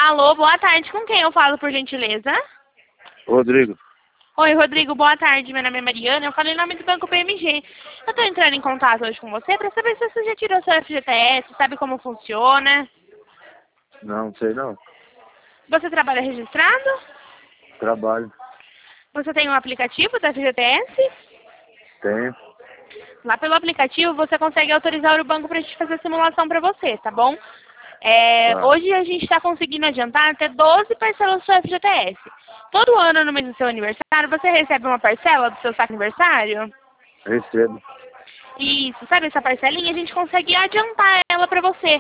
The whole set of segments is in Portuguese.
Alô, boa tarde. Com quem eu falo, por gentileza? Rodrigo. Oi, Rodrigo, boa tarde. Meu nome é Mariana. Eu falo em nome do Banco PMG. Eu tô entrando em contato hoje com você para saber se você já tirou seu FGTS, sabe como funciona. Não sei não. Você trabalha registrado? Trabalho. Você tem um aplicativo do FGTS? Tenho. Lá pelo aplicativo você consegue autorizar o banco para a gente fazer a simulação para você, tá bom? Tá. Hoje a gente está conseguindo adiantar até 12 parcelas do seu FGTS. Todo ano, no mês do seu aniversário, você recebe uma parcela do seu saque aniversário? Recebo. Isso, sabe essa parcelinha? A gente consegue adiantar ela para você.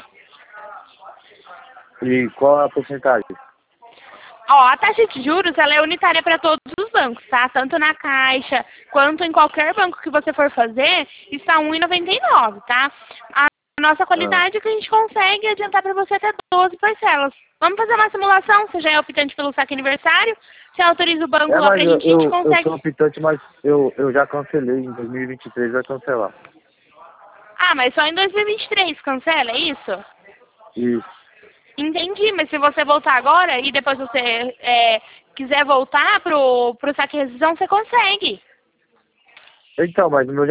E qual é a porcentagem? Ó, a taxa de juros, ela é unitária para todos os bancos, tá? Tanto na Caixa, quanto em qualquer banco que você for fazer, está 1,99, tá? A nossa Ah. qualidade é que a gente consegue adiantar para você até 12 parcelas. Vamos fazer uma simulação? Você já é optante pelo saque aniversário? Você autoriza o banco lá Mas pra gente, a gente eu consegue... sou optante, mas eu já cancelei. Em 2023 vai cancelar. Ah, mas só em 2023 cancela, é isso? Isso. Entendi, mas se você voltar agora e depois você quiser voltar pro saque e rescisão, você consegue. Então, mas o meu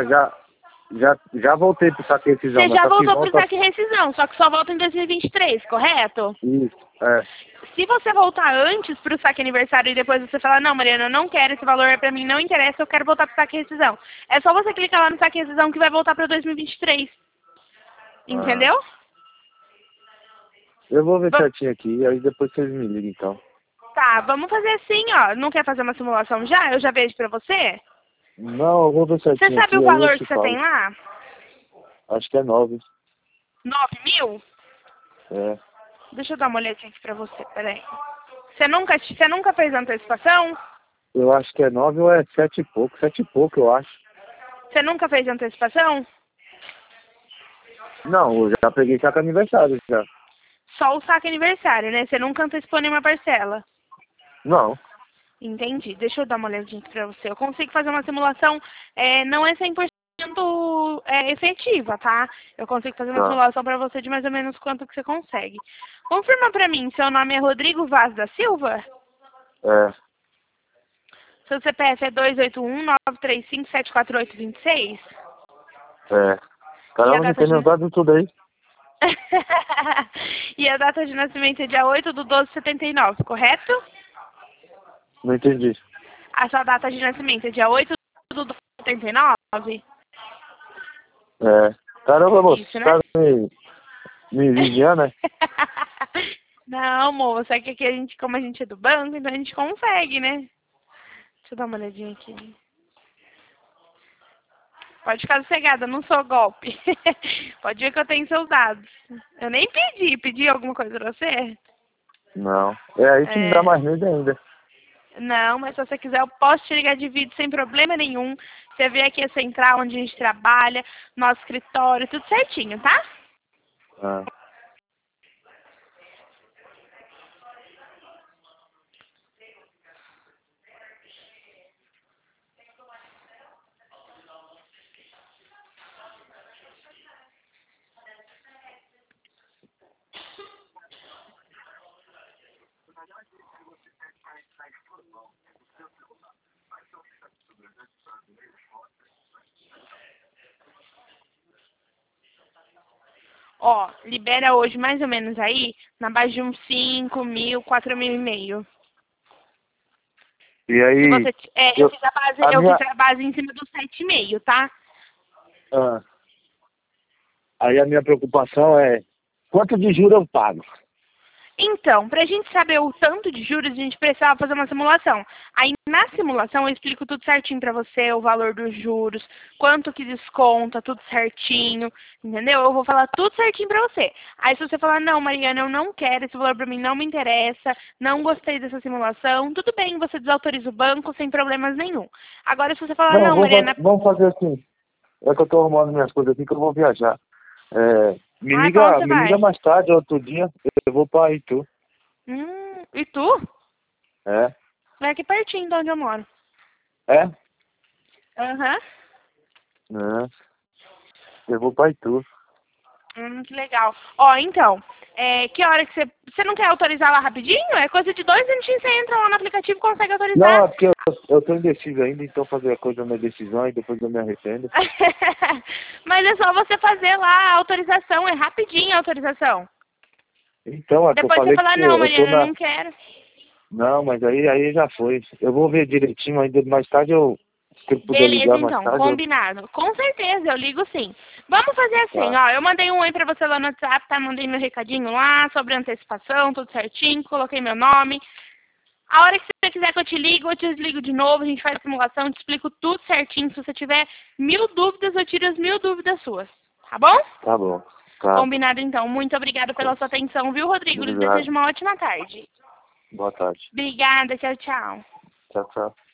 já voltei pro saque rescisão, Você mas já só que voltou pro volta. saque e rescisão, só que só volta em 2023, correto? Isso. É. Se você voltar antes pro saque aniversário e depois você falar, não, Mariana, eu não quero esse valor, pra mim não interessa, eu quero voltar pro saque e rescisão. É só você clicar lá no saque e rescisão que vai voltar pra 2023. Ah. Entendeu? Eu vou ver Va- certinho aqui, aí depois vocês me ligam então. Tá, vamos fazer assim, ó. Não quer fazer uma simulação já? Eu já vejo pra você. Não, eu vou ver Você certinho sabe aqui, o aí eu valor te que você tem falo. lá? Acho que é 9. 9.000? É. Deixa eu dar uma olhadinha aqui pra você, peraí. Você nunca fez antecipação? Eu acho que é 9 ou é 7 e pouco. 7 e pouco, eu acho. Você nunca fez antecipação? Não, eu já peguei saco aniversário já. Só o saque aniversário, né? Você nunca antecipou nenhuma parcela. Não. Entendi. Deixa eu dar uma olhadinha aqui pra você. Eu consigo fazer uma simulação, não é 100% efetiva, tá? Eu consigo fazer uma Tá. simulação pra você de mais ou menos quanto que você consegue. Confirma pra mim, seu nome é Rodrigo Vaz da Silva? É. Seu CPF é 281-935-74826? É. E a Caramba, não data tem de... meus dados tudo aí. E a data de nascimento é dia 8/12/79, correto? Não entendi. A sua data de nascimento é dia 8/12/79? É. Caramba, moço, Isso, você né? tá me vigiando, né? Não, moça, é que aqui como a gente é do banco, então a gente consegue, né? Deixa eu dar uma olhadinha aqui. Pode ficar sossegada, eu não sou golpe. Pode ver que eu tenho seus dados. Eu nem pedi alguma coisa pra você? Não. É aí que me dá É. mais medo ainda. Não, mas se você quiser, eu posso te ligar de vídeo sem problema nenhum. Você vê aqui a central onde a gente trabalha, nosso escritório, tudo certinho, tá? Ah. Ó, libera hoje mais ou menos aí, na base de uns 5.000, 4.500. E Se aí, você, eu, a eu minha, fiz a base em cima dos 7,5, tá? ah, aí a minha preocupação é quanto de juros eu pago? Então, para a gente saber o tanto de juros, a gente precisava fazer uma simulação. Aí, na simulação, eu explico tudo certinho para você, o valor dos juros, quanto que desconta, tudo certinho, entendeu? Eu vou falar tudo certinho para você. Aí, se você falar, não, Mariana, eu não quero, esse valor para mim não me interessa, não gostei dessa simulação, tudo bem, você desautoriza o banco sem problemas nenhum. Agora, se você falar, Não, não, Mariana, vamos fazer assim. É que eu tô arrumando minhas coisas aqui que eu vou viajar. É, ai, pra onde você me liga vai? mais tarde, outro dia, eu vou pra Itu. E tu? É? Vai aqui pertinho de onde eu moro. É? Aham. É. Eu vou pra Itu. Que legal. Ó, então, Que hora que você não quer autorizar lá rapidinho? É coisa de 2 minutinhos, você entra lá no aplicativo e consegue Não, autorizar. é porque eu tô indeciso ainda, então fazer a coisa da minha decisão e depois eu me arrependo. Mas é só você fazer lá a autorização, é rapidinho a autorização. Então, é que eu Depois você falei fala, que não, eu tô Mariana, eu na... não quero. Não, mas aí já foi. Eu vou ver direitinho ainda, mais tarde se eu puder Beleza, ligar mais então, tarde, combinado. Com certeza, eu ligo sim. Vamos fazer assim, Tá, ó. Eu mandei um oi pra você lá no WhatsApp, tá? Mandei meu recadinho lá sobre antecipação, tudo certinho, coloquei meu nome. A hora que você quiser que eu te ligo, eu te desligo de novo, a gente faz simulação, te explico tudo certinho. Se você tiver 1000 dúvidas, eu tiro as 1000 dúvidas suas. Tá bom? tá bom. Tá, Combinado então. Muito obrigada pela sua atenção, viu, Rodrigo? Lhe obrigado. desejo uma ótima tarde. Boa tarde. Obrigada, tchau, tchau. Tchau, tchau.